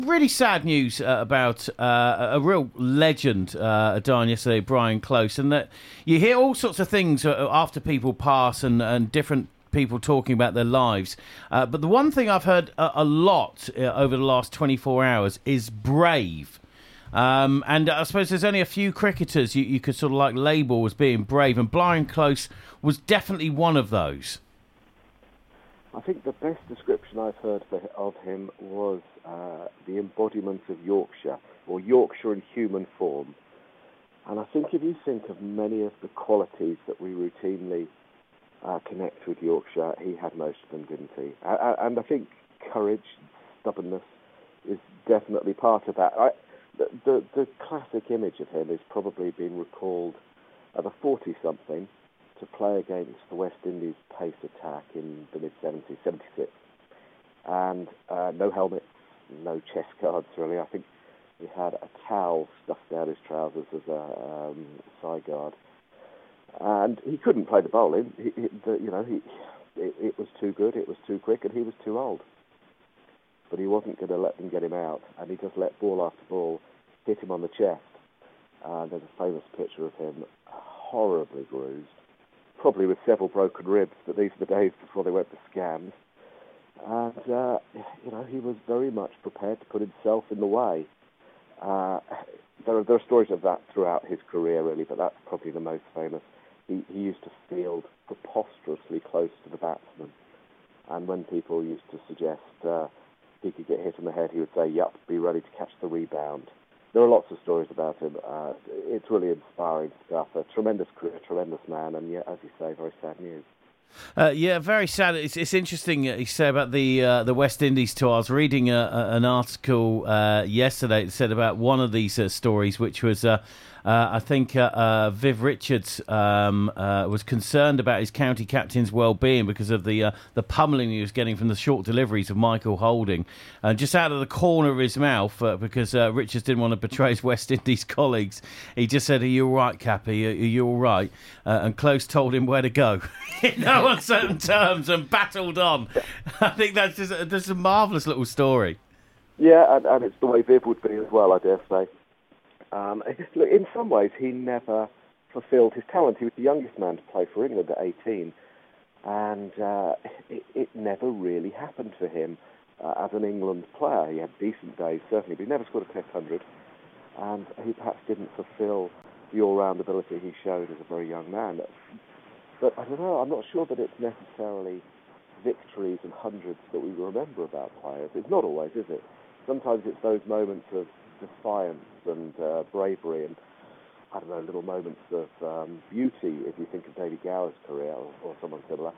Really sad news about a real legend dying yesterday, Brian Close, and that you hear all sorts of things after people pass and different people talking about their lives. But the one thing I've heard a lot over the last 24 hours is brave. And I suppose there's only a few cricketers you could sort of like label as being brave, and Brian Close was definitely one of those. I think the best description I've heard of him was the embodiment of Yorkshire, or Yorkshire in human form. And I think if you think of many of the qualities that we routinely connect with Yorkshire, he had most of them, didn't he? And I think courage, stubbornness is definitely part of that. The classic image of him is probably being recalled at a 40-something to play against the West Indies pace attack in the mid-70s, 76. And no helmet, no chest guards, really. I think he had a towel stuffed down his trousers as a side guard. And he couldn't play the bowling. It was too good, it was too quick, and he was too old. But he wasn't going to let them get him out, and he just let ball after ball hit him on the chest. There's a famous picture of him horribly bruised, probably with several broken ribs, but these are the days before they went for scans. And, he was very much prepared to put himself in the way. There are stories of that throughout his career, really, but that's probably the most famous. He used to field preposterously close to the batsman. And when people used to suggest he could get hit in the head, he would say, "Yup, be ready to catch the rebound." There are lots of stories about him. It's really inspiring stuff. A tremendous career, tremendous man, and yet, as you say, very sad news. Yeah, very sad. It's interesting you say about the West Indies tour. I was reading an article yesterday that said about one of these stories, which was I think Viv Richards was concerned about his county captain's well-being because of the pummelling he was getting from the short deliveries of Michael Holding, and just out of the corner of his mouth, because Richards didn't want to betray his West Indies colleagues, he just said, "Are you all right, Cappy? Are you all right?" And Close told him where to go in no uncertain terms and battled on. I think that's just a marvellous little story. Yeah, and it's the way Viv would be as well, I dare say. Look, in some ways, he never fulfilled his talent. He was the youngest man to play for England at 18, and it never really happened for him as an England player. He had decent days, certainly, but he never scored a Test 100, and he perhaps didn't fulfill the all-round ability he showed as a very young man. But I don't know, I'm not sure that it's necessarily victories and hundreds that we remember about players. It's not always, is it? Sometimes it's those moments of defiance and bravery and, I don't know, little moments of beauty, if you think of David Gower's career or someone similar.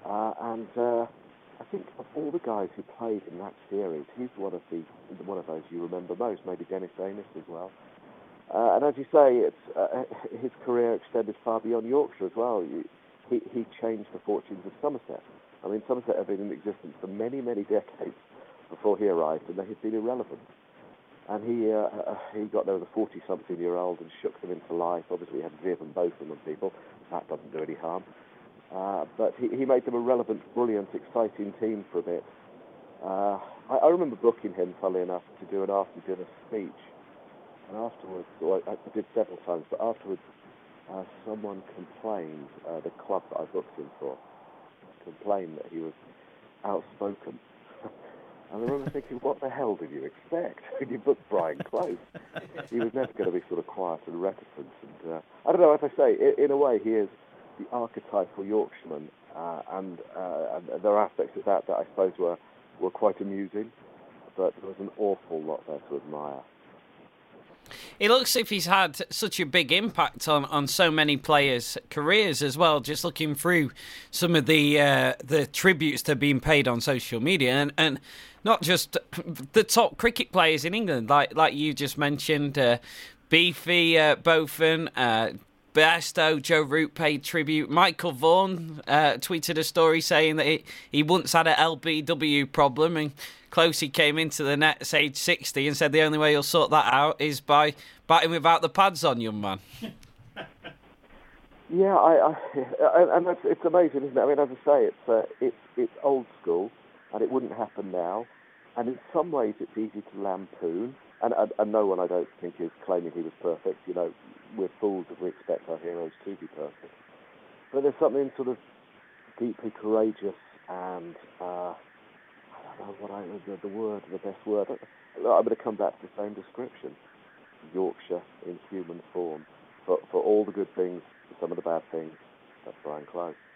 I think of all the guys who played in that series, he's one of those you remember most, maybe Dennis Amos as well. And as you say, his career extended far beyond Yorkshire as well. He changed the fortunes of Somerset. I mean, Somerset had been in existence for many, many decades before he arrived, and they had been irrelevant. And he got there as a 40-something-year-old and shook them into life. Obviously, he had Viv and Botham and people. That doesn't do any harm. But he made them a relevant, brilliant, exciting team for a bit. I remember booking him, funnily enough, to do an after-dinner speech. And afterwards, I did several times, but afterwards, someone complained, the club that I booked him for, complained that he was outspoken. And I remember thinking, what the hell did you expect when you booked Brian Close? He was never going to be sort of quiet and reticent. And I don't know, as I say, in a way, he is the archetypal Yorkshireman, and there are aspects of that I suppose were quite amusing, but there was an awful lot there to admire. It looks as if he's had such a big impact on so many players' careers as well, just looking through some of the tributes that are being paid on social media, and not just the top cricket players in England, like you just mentioned, Beefy, Botham, Bairstow, Joe Root paid tribute. Michael Vaughan tweeted a story saying that he once had an LBW problem, and Closey came into the nets age 60 and said the only way you'll sort that out is by batting without the pads on, young man. Yeah, and it's amazing, isn't it? I mean, as I say, it's old school, and it wouldn't happen now. And in some ways it's easy to lampoon, and no one, I don't think, is claiming he was perfect. You know, we're fools if we expect our heroes to be perfect. But there's something sort of deeply courageous and, I don't know the best word. I'm going to come back to the same description. Yorkshire in human form. For all the good things, for some of the bad things, that's Brian Clough.